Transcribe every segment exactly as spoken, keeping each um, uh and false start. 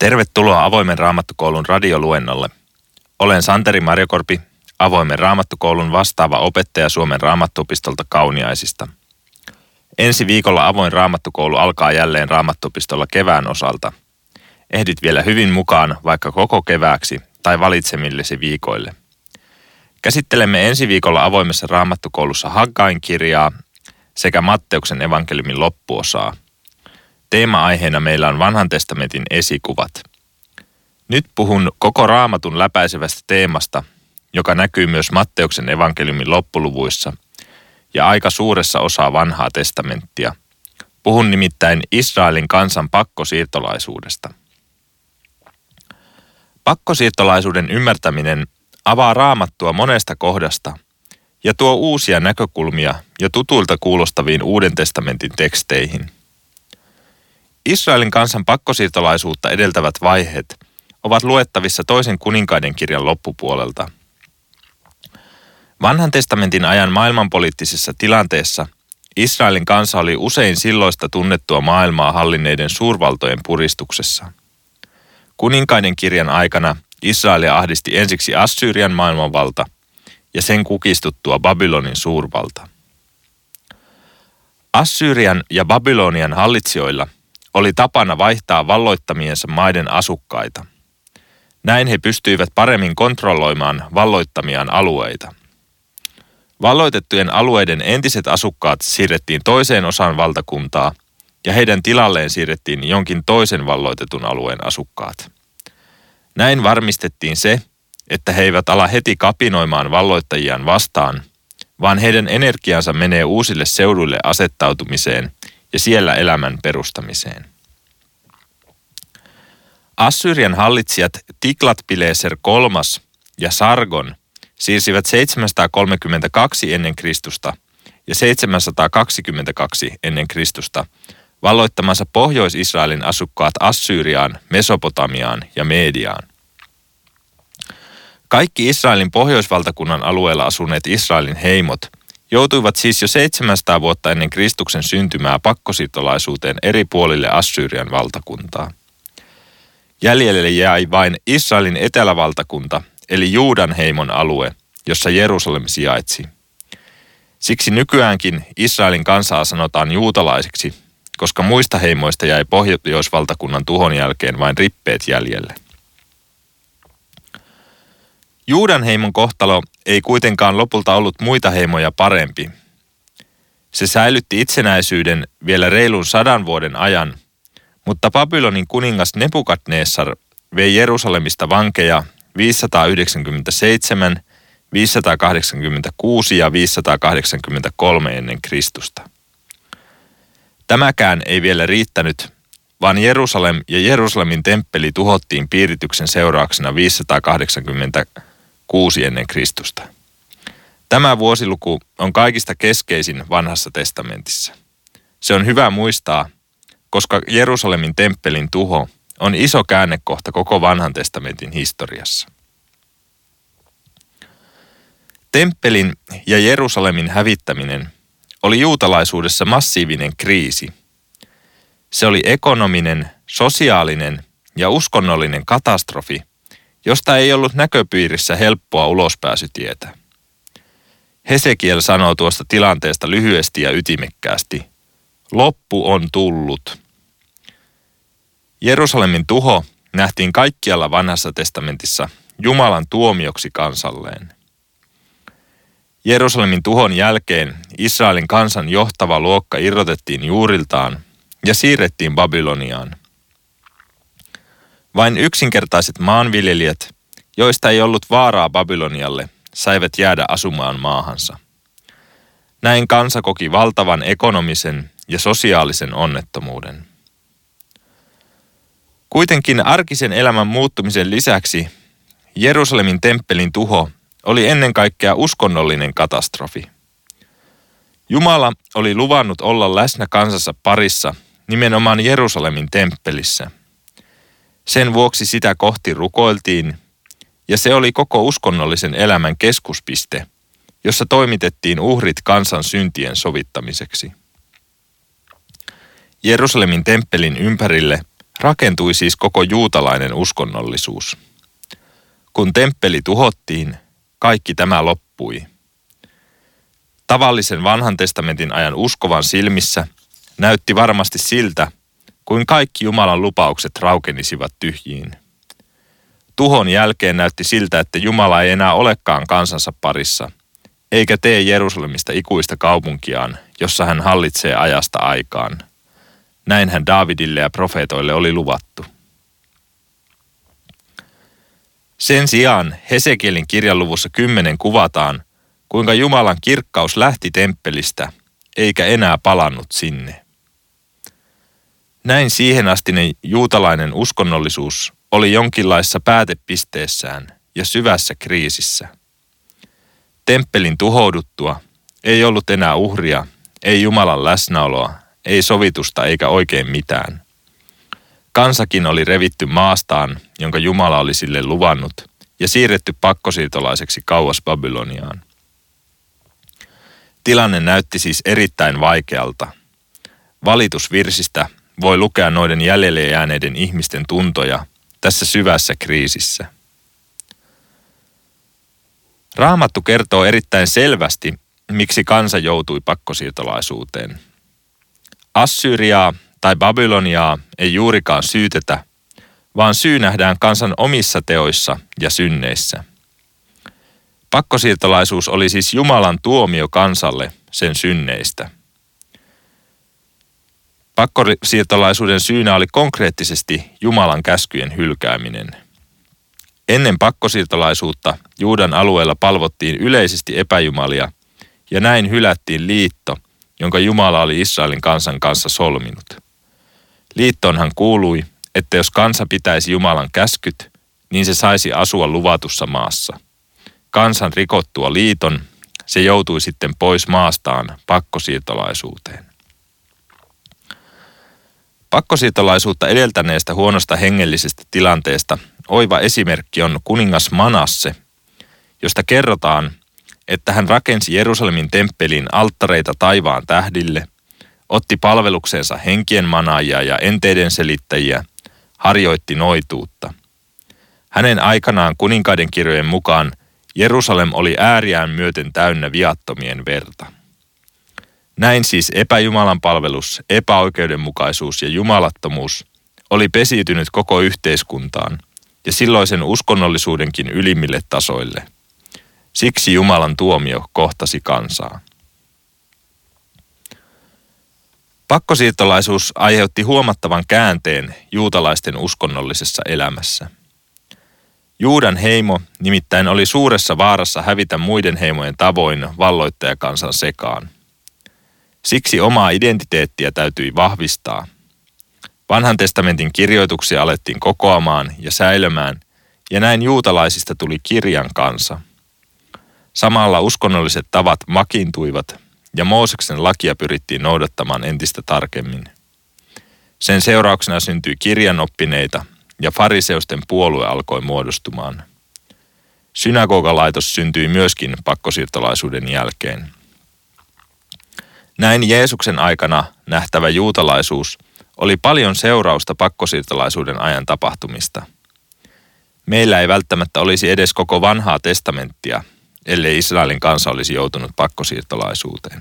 Tervetuloa Avoimen Raamattukoulun radioluennolle. Olen Santeri Marjokorpi, Avoimen Raamattukoulun vastaava opettaja Suomen Raamattuopistolta Kauniaisista. Ensi viikolla Avoin Raamattukoulu alkaa jälleen Raamattuopistolla kevään osalta. Ehdit vielä hyvin mukaan vaikka koko kevääksi tai valitsemillesi viikoille. Käsittelemme ensi viikolla Avoimessa Raamattukoulussa Haggain kirjaa sekä Matteuksen evankeliumin loppuosaa. Teema-aiheena meillä on Vanhan testamentin esikuvat. Nyt puhun koko Raamatun läpäisevästä teemasta, joka näkyy myös Matteuksen evankeliumin loppuluvuissa ja aika suuressa osaa Vanhaa testamenttia. Puhun nimittäin Israelin kansan pakkosiirtolaisuudesta. Pakkosiirtolaisuuden ymmärtäminen avaa Raamattua monesta kohdasta ja tuo uusia näkökulmia jo tutuilta kuulostaviin Uuden testamentin teksteihin. Israelin kansan pakkosiirtolaisuutta edeltävät vaiheet ovat luettavissa toisen kuninkaiden kirjan loppupuolelta. Vanhan testamentin ajan maailmanpoliittisessa tilanteessa Israelin kansa oli usein silloista tunnettua maailmaa hallinneiden suurvaltojen puristuksessa. Kuninkaiden kirjan aikana Israelia ahdisti ensiksi Assyrian maailmanvalta ja sen kukistuttua Babylonin suurvalta. Assyrian ja Babylonian hallitsijoilla oli tapana vaihtaa valloittamiensa maiden asukkaita. Näin he pystyivät paremmin kontrolloimaan valloittamiaan alueita. Valloitettujen alueiden entiset asukkaat siirrettiin toiseen osaan valtakuntaa ja heidän tilalleen siirrettiin jonkin toisen valloitetun alueen asukkaat. Näin varmistettiin se, että he eivät ala heti kapinoimaan valloittajiaan vastaan, vaan heidän energiansa menee uusille seuduille asettautumiseen ja siellä elämän perustamiseen. Assyrian hallitsijat Tiglat-Pileser kolmas ja Sargon siirsivät seitsemänsataakolmekymmentäkaksi ennen Kristusta ja seitsemänsataakaksikymmentäkaksi ennen Kristusta valloittamansa Pohjois-Israelin asukkaat Assyriaan, Mesopotamiaan ja Mediaan. Kaikki Israelin pohjoisvaltakunnan alueella asuneet Israelin heimot joutuivat siis jo seitsemänsataa vuotta ennen Kristuksen syntymää pakkosiirtolaisuuteen eri puolille Assyrian valtakuntaa. Jäljelle jäi vain Israelin etelävaltakunta, eli Juudan heimon alue, jossa Jerusalem sijaitsi. Siksi nykyäänkin Israelin kansaa sanotaan juutalaisiksi, koska muista heimoista jäi pohjoisvaltakunnan tuhon jälkeen vain rippeet jäljelle. Juudan heimon kohtalo ei kuitenkaan lopulta ollut muita heimoja parempi. Se säilytti itsenäisyyden vielä reilun sadan vuoden ajan, mutta Babylonin kuningas Nebukadnessar vei Jerusalemista vankeja viisisataayhdeksänkymmentäseitsemän, viisisataakahdeksankymmentäkuusi ja viisisataakahdeksankymmentäkolme ennen Kristusta. Tämäkään ei vielä riittänyt, vaan Jerusalem ja Jerusalemin temppeli tuhottiin piirityksen seurauksena viisisataakahdeksankymmentäkuusi ennen Kristusta. Tämä vuosiluku on kaikista keskeisin Vanhassa testamentissa. Se on hyvä muistaa, koska Jerusalemin temppelin tuho on iso käännekohta koko Vanhan testamentin historiassa. Temppelin ja Jerusalemin hävittäminen oli juutalaisuudessa massiivinen kriisi. Se oli ekonominen, sosiaalinen ja uskonnollinen katastrofi, josta ei ollut näköpiirissä helppoa ulospääsytietä. Hesekiel sanoo tuosta tilanteesta lyhyesti ja ytimekkäästi: loppu on tullut. Jerusalemin tuho nähtiin kaikkialla Vanhassa testamentissa Jumalan tuomioksi kansalleen. Jerusalemin tuhon jälkeen Israelin kansan johtava luokka irrotettiin juuriltaan ja siirrettiin Babyloniaan. Vain yksinkertaiset maanviljelijät, joista ei ollut vaaraa Babylonialle, saivat jäädä asumaan maahansa. Näin kansa koki valtavan ekonomisen ja sosiaalisen onnettomuuden. Kuitenkin arkisen elämän muuttumisen lisäksi Jerusalemin temppelin tuho oli ennen kaikkea uskonnollinen katastrofi. Jumala oli luvannut olla läsnä kansansa parissa nimenomaan Jerusalemin temppelissä. Sen vuoksi sitä kohti rukoiltiin, ja se oli koko uskonnollisen elämän keskuspiste, jossa toimitettiin uhrit kansan syntien sovittamiseksi. Jerusalemin temppelin ympärille Rakentui siis koko juutalainen uskonnollisuus. Kun temppeli tuhottiin, kaikki tämä loppui. Tavallisen vanhan testamentin ajan uskovan silmissä näytti varmasti siltä, kuin kaikki Jumalan lupaukset raukenisivat tyhjiin. Tuhon jälkeen näytti siltä, että Jumala ei enää olekaan kansansa parissa, eikä tee Jerusalemista ikuista kaupunkiaan, jossa hän hallitsee ajasta aikaan. Näinhän Daavidille ja profeetoille oli luvattu. Sen sijaan Hesekielin kirjan luvussa kymmenen kuvataan, kuinka Jumalan kirkkaus lähti temppelistä, eikä enää palannut sinne. Näin siihenastinen juutalainen uskonnollisuus oli jonkinlaisessa päätepisteessään ja syvässä kriisissä. Temppelin tuhouduttua ei ollut enää uhria, ei Jumalan läsnäoloa, ei sovitusta eikä oikein mitään. Kansakin oli revitty maastaan, jonka Jumala oli sille luvannut, ja siirretty pakkosiirtolaiseksi kauas Babyloniaan. Tilanne näytti siis erittäin vaikealta. Valitusvirsistä voi lukea noiden jäljelle jääneiden ihmisten tuntoja tässä syvässä kriisissä. Raamattu kertoo erittäin selvästi, miksi kansa joutui pakkosiirtolaisuuteen. Assyriaa tai Babyloniaa ei juurikaan syytetä, vaan syy nähdään kansan omissa teoissa ja synneissä. Pakkosiirtolaisuus oli siis Jumalan tuomio kansalle sen synneistä. Pakkosiirtolaisuuden syynä oli konkreettisesti Jumalan käskyjen hylkääminen. Ennen pakkosiirtolaisuutta Juudan alueella palvottiin yleisesti epäjumalia ja näin hylättiin liitto, jonka Jumala oli Israelin kansan kanssa solminut. Liittoonhan kuului, että jos kansa pitäisi Jumalan käskyt, niin se saisi asua luvatussa maassa. Kansan rikottua liiton, se joutui sitten pois maastaan pakkosiirtolaisuuteen. Pakkosiirtolaisuutta edeltäneestä huonosta hengellisestä tilanteesta oiva esimerkki on kuningas Manasse, josta kerrotaan, että hän rakensi Jerusalemin temppeliin alttareita taivaan tähdille, otti palvelukseensa henkien manaajia ja enteiden selittäjiä, harjoitti noituutta. Hänen aikanaan kuninkaiden kirjojen mukaan Jerusalem oli ääriään myöten täynnä viattomien verta. Näin siis epäjumalan palvelus, epäoikeudenmukaisuus ja jumalattomuus oli pesiytynyt koko yhteiskuntaan ja silloisen uskonnollisuudenkin ylimmille tasoille. Siksi Jumalan tuomio kohtasi kansaa. Pakkosiirtolaisuus aiheutti huomattavan käänteen juutalaisten uskonnollisessa elämässä. Juudan heimo nimittäin oli suuressa vaarassa hävitä muiden heimojen tavoin valloittajakansan sekaan. Siksi omaa identiteettiä täytyi vahvistaa. Vanhan testamentin kirjoituksia alettiin kokoamaan ja säilömään, ja näin juutalaisista tuli kirjan kansa. Samalla uskonnolliset tavat makiintuivat, ja Mooseksen lakia pyrittiin noudattamaan entistä tarkemmin. Sen seurauksena syntyi kirjanoppineita, ja fariseusten puolue alkoi muodostumaan. Synagogalaitos syntyi myöskin pakkosiirtolaisuuden jälkeen. Näin Jeesuksen aikana nähtävä juutalaisuus oli paljon seurausta pakkosiirtolaisuuden ajan tapahtumista. Meillä ei välttämättä olisi edes koko vanhaa testamenttia, ellei Israelin kansa olisi joutunut pakkosiirtolaisuuteen.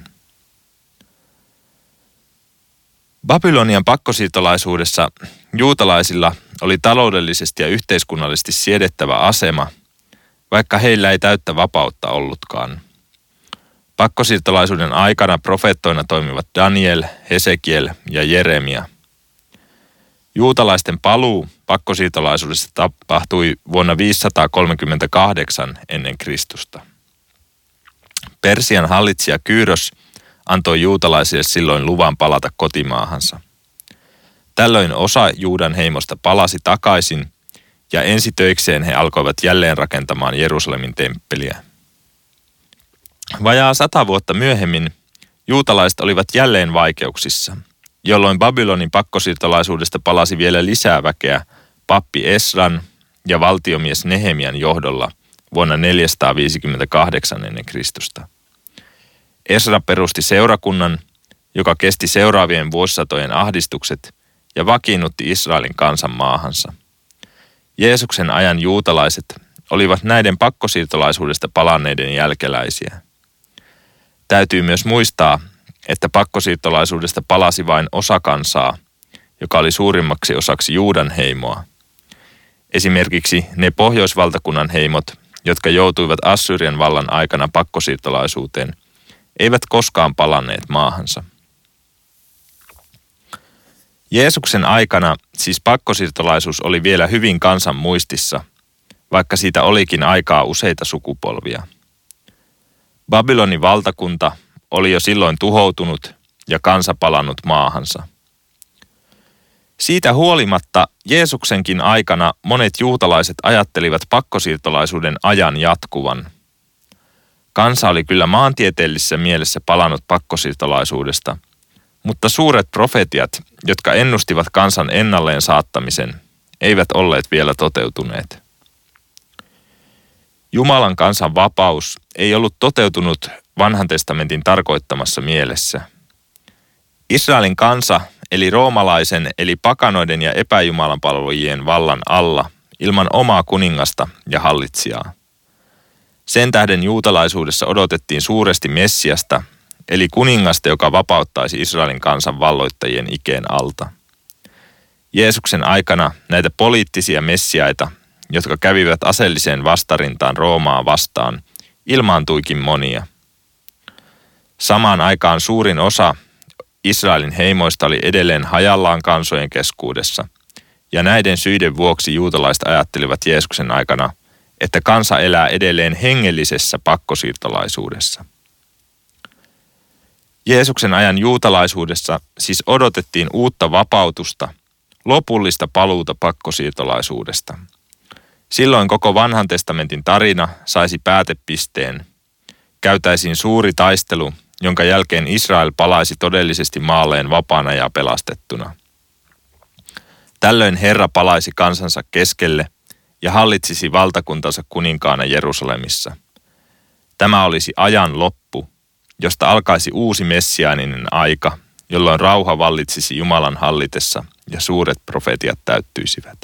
Babylonian pakkosiirtolaisuudessa juutalaisilla oli taloudellisesti ja yhteiskunnallisesti siedettävä asema, vaikka heillä ei täyttä vapautta ollutkaan. Pakkosiirtolaisuuden aikana profeettoina toimivat Daniel, Hesekiel ja Jeremia. Juutalaisten paluu pakkosiirtolaisuudessa tapahtui vuonna viisisataakolmekymmentäkahdeksan ennen Kristusta. Persian hallitsija Kyros antoi juutalaisille silloin luvan palata kotimaahansa. Tällöin osa Juudan heimosta palasi takaisin ja ensitöikseen he alkoivat jälleen rakentamaan Jerusalemin temppeliä. Vajaa sata vuotta myöhemmin juutalaiset olivat jälleen vaikeuksissa, jolloin Babylonin pakkosiirtolaisuudesta palasi vielä lisää väkeä pappi Esran ja valtiomies Nehemian johdolla vuonna neljäsataaviisikymmentäkahdeksan ennen Kristusta. Esra perusti seurakunnan, joka kesti seuraavien vuosisatojen ahdistukset ja vakiinnutti Israelin kansan maahansa. Jeesuksen ajan juutalaiset olivat näiden pakkosiirtolaisuudesta palanneiden jälkeläisiä. Täytyy myös muistaa, että pakkosiirtolaisuudesta palasi vain osa kansaa, joka oli suurimmaksi osaksi Juudan heimoa. Esimerkiksi ne pohjoisvaltakunnan heimot, jotka joutuivat Assyrian vallan aikana pakkosiirtolaisuuteen, eivät koskaan palanneet maahansa. Jeesuksen aikana siis pakkosiirtolaisuus oli vielä hyvin kansan muistissa, vaikka siitä olikin aikaa useita sukupolvia. Babylonin valtakunta oli jo silloin tuhoutunut ja kansa palannut maahansa. Siitä huolimatta Jeesuksenkin aikana monet juutalaiset ajattelivat pakkosiirtolaisuuden ajan jatkuvan. Kansa oli kyllä maantieteellisessä mielessä palannut pakkosiirtolaisuudesta, mutta suuret profetiat, jotka ennustivat kansan ennalleen saattamisen, eivät olleet vielä toteutuneet. Jumalan kansan vapaus ei ollut toteutunut vanhan testamentin tarkoittamassa mielessä. Israelin kansa eli roomalaisen eli pakanoiden ja epäjumalan palvelujien vallan alla ilman omaa kuningasta ja hallitsijaa. Sen tähden juutalaisuudessa odotettiin suuresti Messiasta, eli kuningasta, joka vapauttaisi Israelin kansan valloittajien ikeen alta. Jeesuksen aikana näitä poliittisia messiaita, jotka kävivät aseelliseen vastarintaan Roomaa vastaan, ilmaantuikin monia. Samaan aikaan suurin osa Israelin heimoista oli edelleen hajallaan kansojen keskuudessa, ja näiden syiden vuoksi juutalaiset ajattelivat Jeesuksen aikana, että kansa elää edelleen hengellisessä pakkosiirtolaisuudessa. Jeesuksen ajan juutalaisuudessa siis odotettiin uutta vapautusta, lopullista paluuta pakkosiirtolaisuudesta. Silloin koko vanhan testamentin tarina saisi päätepisteen. Käytäisiin suuri taistelu, jonka jälkeen Israel palaisi todellisesti maalleen vapaana ja pelastettuna. Tällöin Herra palaisi kansansa keskelle ja hallitsisi valtakuntansa kuninkaana Jerusalemissa. Tämä olisi ajan loppu, josta alkaisi uusi messiaaninen aika, jolloin rauha vallitsisi Jumalan hallitessa ja suuret profetiat täyttyisivät.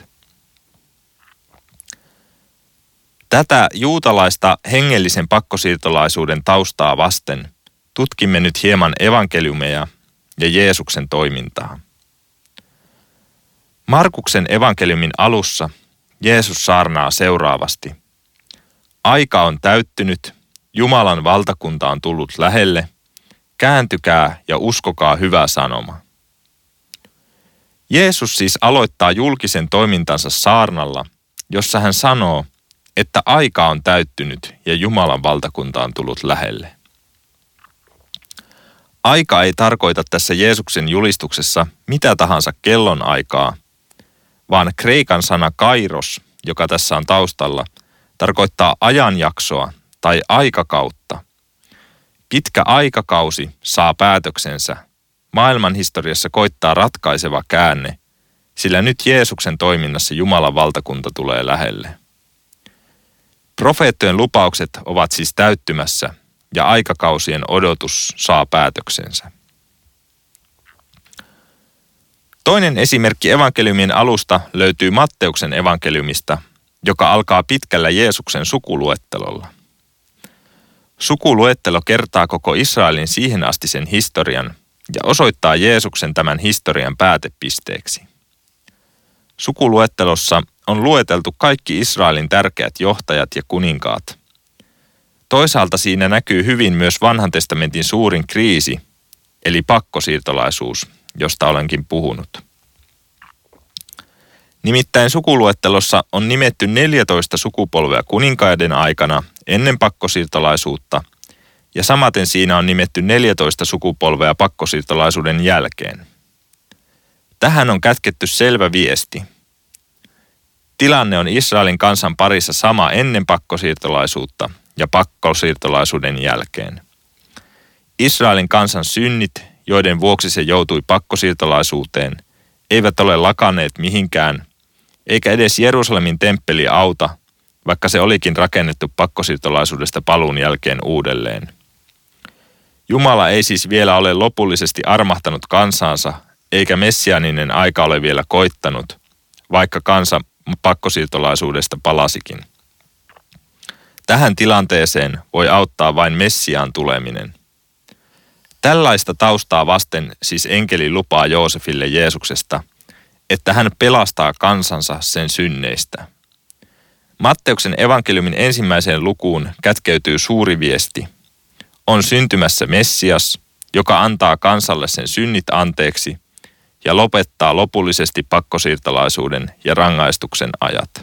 Tätä juutalaista hengellisen pakkosiirtolaisuuden taustaa vasten tutkimme nyt hieman evankeliumeja ja Jeesuksen toimintaa. Markuksen evankeliumin alussa Jeesus saarnaa seuraavasti. Aika on täyttynyt, Jumalan valtakunta on tullut lähelle, kääntykää ja uskokaa hyvä sanoma. Jeesus siis aloittaa julkisen toimintansa saarnalla, jossa hän sanoo, että aika on täyttynyt ja Jumalan valtakunta on tullut lähelle. Aika ei tarkoita tässä Jeesuksen julistuksessa mitä tahansa kellonaikaa, vaan kreikan sana kairos, joka tässä on taustalla, tarkoittaa ajanjaksoa tai aikakautta. Pitkä aikakausi saa päätöksensä. Maailman historiassa koittaa ratkaiseva käänne, sillä nyt Jeesuksen toiminnassa Jumalan valtakunta tulee lähelle. Profeettojen lupaukset ovat siis täyttymässä ja aikakausien odotus saa päätöksensä. Toinen esimerkki evankeliumin alusta löytyy Matteuksen evankeliumista, joka alkaa pitkällä Jeesuksen sukuluettelolla. Sukuluettelo kertaa koko Israelin siihen asti sen historian ja osoittaa Jeesuksen tämän historian päätepisteeksi. Sukuluettelossa on lueteltu kaikki Israelin tärkeät johtajat ja kuninkaat. Toisaalta siinä näkyy hyvin myös vanhan testamentin suurin kriisi, eli pakkosiirtolaisuus, josta olenkin puhunut. Nimittäin sukuluettelossa on nimetty neljätoista sukupolvea kuninkaiden aikana ennen pakkosiirtolaisuutta, ja samaten siinä on nimetty neljätoista sukupolvea pakkosiirtolaisuuden jälkeen. Tähän on kätketty selvä viesti. Tilanne on Israelin kansan parissa sama ennen pakkosiirtolaisuutta ja pakkosiirtolaisuuden jälkeen. Israelin kansan synnit, joiden vuoksi se joutui pakkosiirtolaisuuteen, eivät ole lakanneet mihinkään, eikä edes Jerusalemin temppeli auta, vaikka se olikin rakennettu pakkosiirtolaisuudesta paluun jälkeen uudelleen. Jumala ei siis vielä ole lopullisesti armahtanut kansaansa, eikä messiaaninen aika ole vielä koittanut, vaikka kansa pakkosiirtolaisuudesta palasikin. Tähän tilanteeseen voi auttaa vain Messiaan tuleminen. Tällaista taustaa vasten siis enkeli lupaa Joosefille Jeesuksesta, että hän pelastaa kansansa sen synneistä. Matteuksen evankeliumin ensimmäiseen lukuun kätkeytyy suuri viesti. On syntymässä Messias, joka antaa kansalle sen synnit anteeksi ja lopettaa lopullisesti pakkosiirtolaisuuden ja rangaistuksen ajat.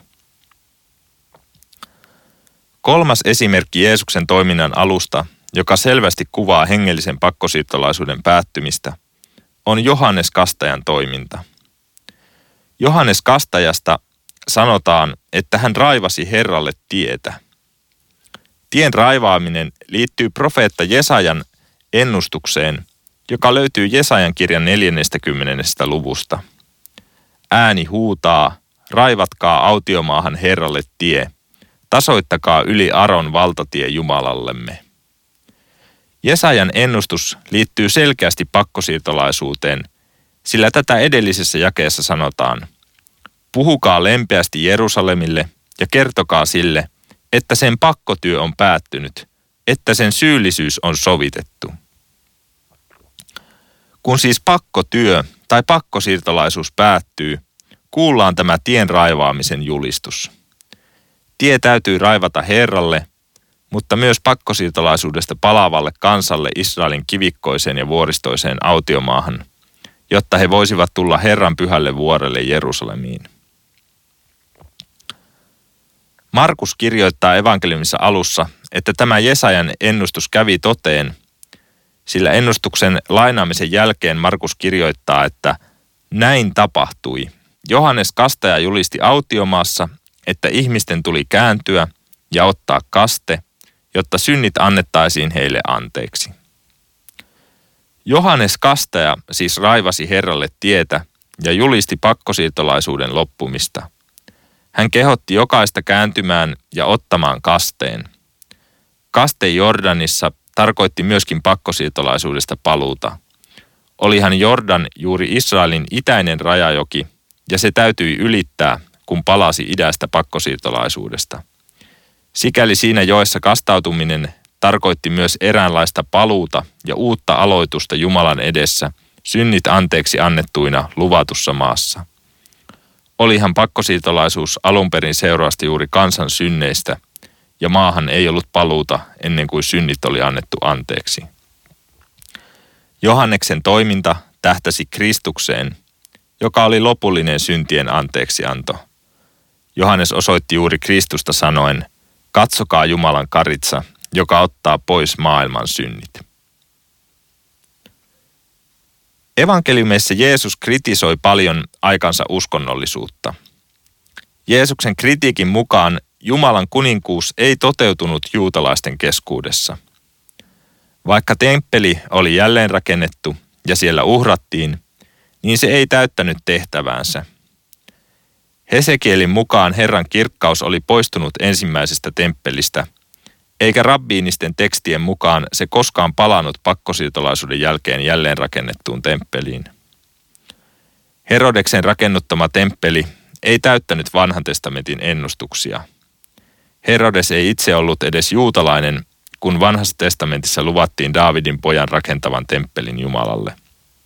Kolmas esimerkki Jeesuksen toiminnan alusta, joka selvästi kuvaa hengellisen pakkosiirtolaisuuden päättymistä, on Johannes Kastajan toiminta. Johannes Kastajasta sanotaan, että hän raivasi Herralle tietä. Tien raivaaminen liittyy profeetta Jesajan ennustukseen, joka löytyy Jesajan kirjan neljännestäkymmenennestä luvusta. Ääni huutaa, raivatkaa autiomaahan Herralle tie, tasoittakaa yli Aron valtatie Jumalallemme. Jesajan ennustus liittyy selkeästi pakkosiirtolaisuuteen, sillä tätä edellisessä jakeessa sanotaan: puhukaa lempeästi Jerusalemille ja kertokaa sille, että sen pakkotyö on päättynyt, että sen syyllisyys on sovitettu. Kun siis pakkotyö tai pakkosiirtolaisuus päättyy, kuullaan tämä tien raivaamisen julistus. Tie täytyy raivata Herralle, mutta myös pakkosiirtolaisuudesta palaavalle kansalle Israelin kivikkoiseen ja vuoristoiseen autiomaahan, jotta he voisivat tulla Herran pyhälle vuorelle Jerusalemiin. Markus kirjoittaa evankeliumissa alussa, että tämä Jesajan ennustus kävi toteen, sillä ennustuksen lainaamisen jälkeen Markus kirjoittaa, että näin tapahtui. Johannes Kastaja julisti autiomaassa, että ihmisten tuli kääntyä ja ottaa kaste, jotta synnit annettaisiin heille anteeksi. Johannes Kastaja siis raivasi Herralle tietä ja julisti pakkosiirtolaisuuden loppumista. Hän kehotti jokaista kääntymään ja ottamaan kasteen. Kaste Jordanissa tarkoitti myöskin pakkosiirtolaisuudesta paluuta. Olihan Jordan juuri Israelin itäinen rajajoki, ja se täytyi ylittää, kun palasi idästä pakkosiirtolaisuudesta. Sikäli siinä joessa kastautuminen tarkoitti myös eräänlaista paluuta ja uutta aloitusta Jumalan edessä, synnit anteeksi annettuina luvatussa maassa. Olihan pakkosiirtolaisuus alun perin seurausta juuri kansan synneistä, ja maahan ei ollut paluuta ennen kuin synnit oli annettu anteeksi. Johanneksen toiminta tähtäsi Kristukseen, joka oli lopullinen syntien anteeksianto. Johannes osoitti juuri Kristusta sanoen, katsokaa Jumalan karitsa, joka ottaa pois maailman synnit. Evankeliumeissa Jeesus kritisoi paljon aikansa uskonnollisuutta. Jeesuksen kritiikin mukaan Jumalan kuninkuus ei toteutunut juutalaisten keskuudessa. Vaikka temppeli oli jälleen rakennettu ja siellä uhrattiin, niin se ei täyttänyt tehtäväänsä. Hesekielin mukaan Herran kirkkaus oli poistunut ensimmäisestä temppelistä, eikä rabbiinisten tekstien mukaan se koskaan palannut pakkosiirtolaisuuden jälkeen jälleen rakennettuun temppeliin. Herodeksen rakennuttama temppeli ei täyttänyt vanhan testamentin ennustuksia. Herodes ei itse ollut edes juutalainen, kun vanhassa testamentissa luvattiin Daavidin pojan rakentavan temppelin Jumalalle.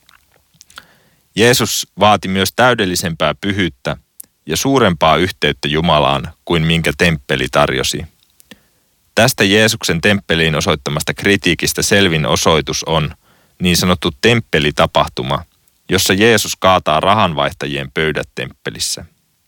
Jeesus vaati myös täydellisempää pyhyyttä ja suurempaa yhteyttä Jumalaan kuin minkä temppeli tarjosi. Tästä Jeesuksen temppeliin osoittamasta kritiikistä selvin osoitus on niin sanottu temppelitapahtuma, jossa Jeesus kaataa rahanvaihtajien pöydät temppelissä.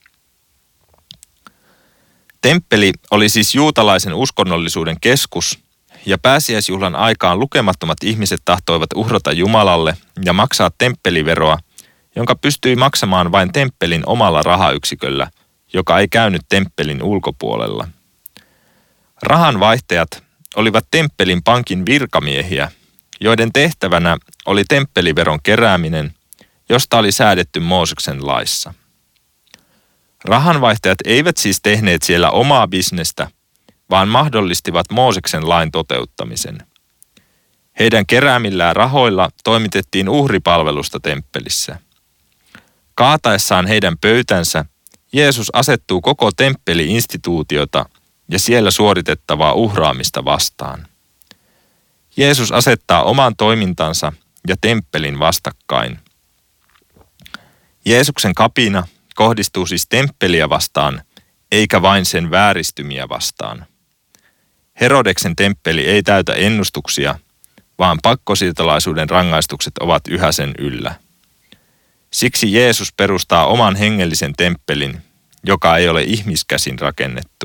Temppeli oli siis juutalaisen uskonnollisuuden keskus, ja pääsiäisjuhlan aikaan lukemattomat ihmiset tahtoivat uhrata Jumalalle ja maksaa temppeliveroa, jonka pystyi maksamaan vain temppelin omalla rahayksiköllä, joka ei käynyt temppelin ulkopuolella. Rahanvaihtajat olivat temppelin pankin virkamiehiä, joiden tehtävänä oli temppeliveron kerääminen, josta oli säädetty Mooseksen laissa. Rahanvaihtajat eivät siis tehneet siellä omaa bisnestä, vaan mahdollistivat Mooseksen lain toteuttamisen. Heidän keräämillään rahoilla toimitettiin uhripalvelusta temppelissä. Kaataessaan heidän pöytänsä Jeesus asettuu koko temppeli-instituutiota ja siellä suoritettavaa uhraamista vastaan. Jeesus asettaa oman toimintansa ja temppelin vastakkain. Jeesuksen kapina kohdistuu siis temppeliä vastaan, eikä vain sen vääristymiä vastaan. Herodeksen temppeli ei täytä ennustuksia, vaan pakkosiirtolaisuuden rangaistukset ovat yhä sen yllä. Siksi Jeesus perustaa oman hengellisen temppelin, joka ei ole ihmiskäsin rakennettu.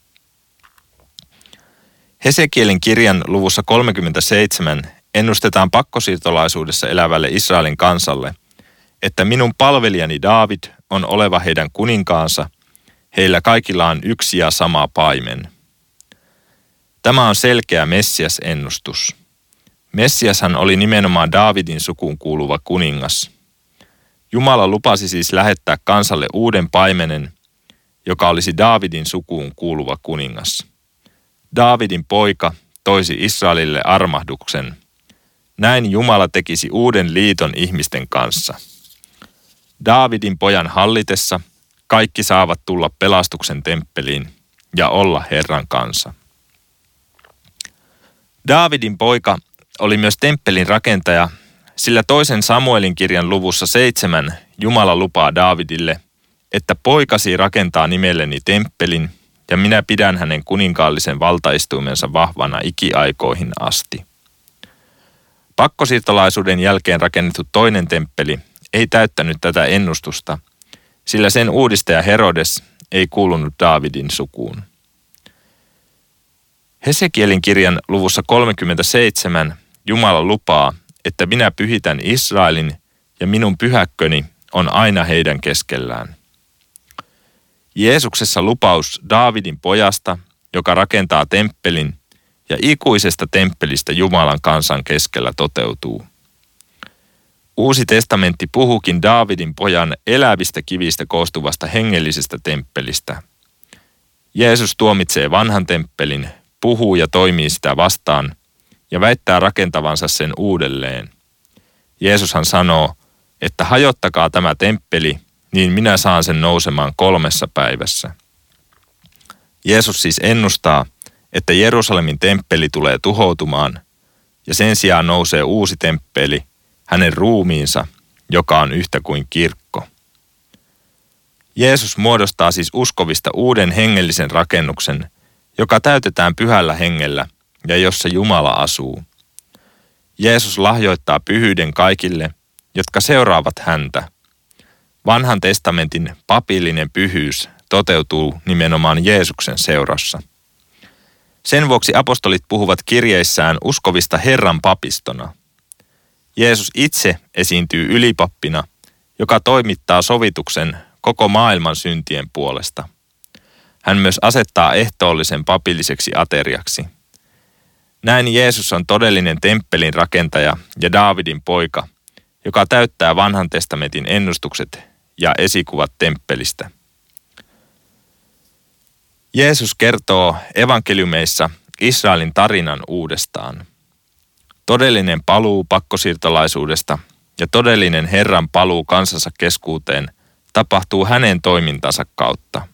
Hesekielin kirjan luvussa kolmekymmentäseitsemän ennustetaan pakkosiirtolaisuudessa elävälle Israelin kansalle, että minun palvelijani Daavid on oleva heidän kuninkaansa, heillä kaikilla on yksi ja sama paimen. Tämä on selkeä Messias-ennustus. Messiashan oli nimenomaan Daavidin sukuun kuuluva kuningas. Jumala lupasi siis lähettää kansalle uuden paimenen, joka olisi Daavidin sukuun kuuluva kuningas. Daavidin poika toisi Israelille armahduksen. Näin Jumala tekisi uuden liiton ihmisten kanssa. Daavidin pojan hallitessa kaikki saavat tulla pelastuksen temppeliin ja olla Herran kansa. Daavidin poika oli myös temppelin rakentaja, sillä toisen Samuelin kirjan luvussa seitsemän Jumala lupaa Daavidille, että poikasi rakentaa nimelleni temppelin ja minä pidän hänen kuninkaallisen valtaistuimensa vahvana ikiaikoihin asti. Pakkosiirtolaisuuden jälkeen rakennettu toinen temppeli ei täyttänyt tätä ennustusta, sillä sen uudistaja Herodes ei kuulunut Daavidin sukuun. Hesekielin kirjan luvussa kolmekymmentäseitsemän Jumala lupaa, että minä pyhitän Israelin ja minun pyhäkköni on aina heidän keskellään. Jeesuksessa lupaus Daavidin pojasta, joka rakentaa temppelin, ja ikuisesta temppelistä Jumalan kansan keskellä toteutuu. Uusi testamentti puhuukin Daavidin pojan elävistä kivistä koostuvasta hengellisestä temppelistä. Jeesus tuomitsee vanhan temppelin, puhuu ja toimii sitä vastaan ja väittää rakentavansa sen uudelleen. Jeesushan sanoo, että hajottakaa tämä temppeli, niin minä saan sen nousemaan kolmessa päivässä. Jeesus siis ennustaa, että Jerusalemin temppeli tulee tuhoutumaan ja sen sijaan nousee uusi temppeli, hänen ruumiinsa, joka on yhtä kuin kirkko. Jeesus muodostaa siis uskovista uuden hengellisen rakennuksen, joka täytetään pyhällä hengellä ja jossa Jumala asuu. Jeesus lahjoittaa pyhyyden kaikille, jotka seuraavat häntä. Vanhan testamentin papillinen pyhyys toteutuu nimenomaan Jeesuksen seurassa. Sen vuoksi apostolit puhuvat kirjeissään uskovista Herran papistona. Jeesus itse esiintyy ylipappina, joka toimittaa sovituksen koko maailman syntien puolesta. Hän myös asettaa ehtoollisen papilliseksi ateriaksi. Näin Jeesus on todellinen temppelin rakentaja ja Daavidin poika, joka täyttää vanhan testamentin ennustukset ja esikuvat temppelistä. Jeesus kertoo evankeliumeissa Israelin tarinan uudestaan. Todellinen paluu pakkosiirtolaisuudesta ja todellinen Herran paluu kansansa keskuuteen tapahtuu hänen toimintansa kautta.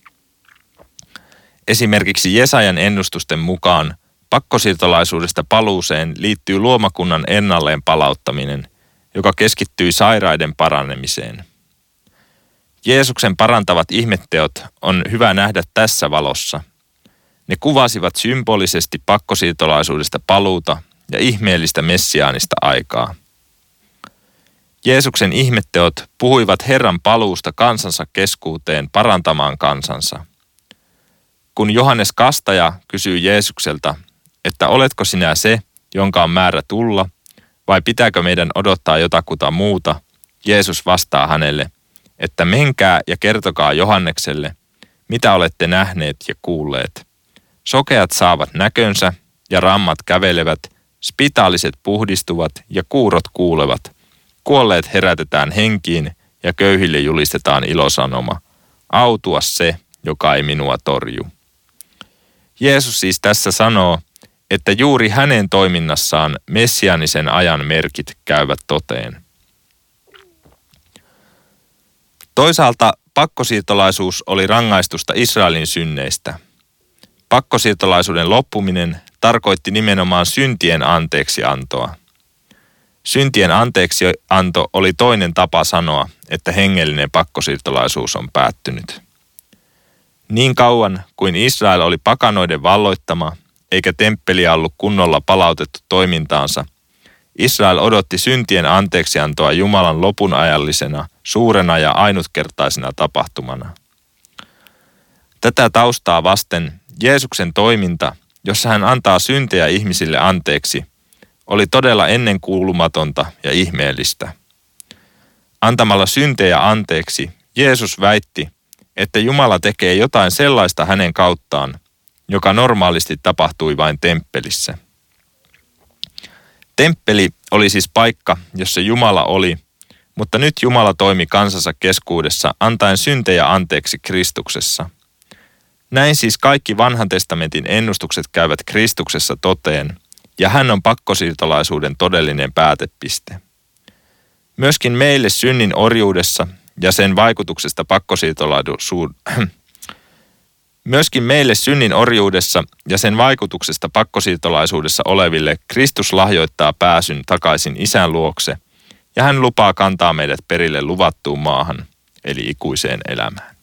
Esimerkiksi Jesajan ennustusten mukaan pakkosiirtolaisuudesta paluuseen liittyy luomakunnan ennalleen palauttaminen, joka keskittyy sairaiden paranemiseen. Jeesuksen parantavat ihmetteot on hyvä nähdä tässä valossa. Ne kuvasivat symbolisesti pakkosiirtolaisuudesta paluuta ja ihmeellistä messiaanista aikaa. Jeesuksen ihmetteot puhuivat Herran paluusta kansansa keskuuteen parantamaan kansansa. Kun Johannes Kastaja kysyy Jeesukselta, että oletko sinä se, jonka on määrä tulla, vai pitääkö meidän odottaa jotakuta muuta, Jeesus vastaa hänelle, että menkää ja kertokaa Johannekselle, mitä olette nähneet ja kuulleet. Sokeat saavat näkönsä ja rammat kävelevät, spitaaliset puhdistuvat ja kuurot kuulevat. Kuolleet herätetään henkiin ja köyhille julistetaan ilosanoma. Autua se, joka ei minua torju. Jeesus siis tässä sanoo, että juuri hänen toiminnassaan messianisen ajan merkit käyvät toteen. Toisaalta pakkosiirtolaisuus oli rangaistusta Israelin synneistä. Pakkosiirtolaisuuden loppuminen tarkoitti nimenomaan syntien anteeksiantoa. Syntien anteeksianto oli toinen tapa sanoa, että hengellinen pakkosiirtolaisuus on päättynyt. Niin kauan kuin Israel oli pakanoiden valloittama, eikä temppeliä ollut kunnolla palautettu toimintaansa, Israel odotti syntien anteeksiantoa Jumalan lopunajallisena, suurena ja ainutkertaisena tapahtumana. Tätä taustaa vasten Jeesuksen toiminta, jossa hän antaa syntejä ihmisille anteeksi, oli todella ennenkuulumatonta ja ihmeellistä. Antamalla syntejä anteeksi, Jeesus väitti, että Jumala tekee jotain sellaista hänen kauttaan, joka normaalisti tapahtui vain temppelissä. Temppeli oli siis paikka, jossa Jumala oli, mutta nyt Jumala toimi kansansa keskuudessa antaen syntejä anteeksi Kristuksessa. Näin siis kaikki vanhan testamentin ennustukset käyvät Kristuksessa toteen, ja hän on pakkosiirtolaisuuden todellinen päätepiste. Myöskin meille synnin orjuudessa ja sen vaikutuksesta pakkosiirtolaisuuden Myöskin meille synnin orjuudessa ja sen vaikutuksesta pakkosiirtolaisuudessa oleville Kristus lahjoittaa pääsyn takaisin Isän luokse, ja hän lupaa kantaa meidät perille luvattuun maahan, eli ikuiseen elämään.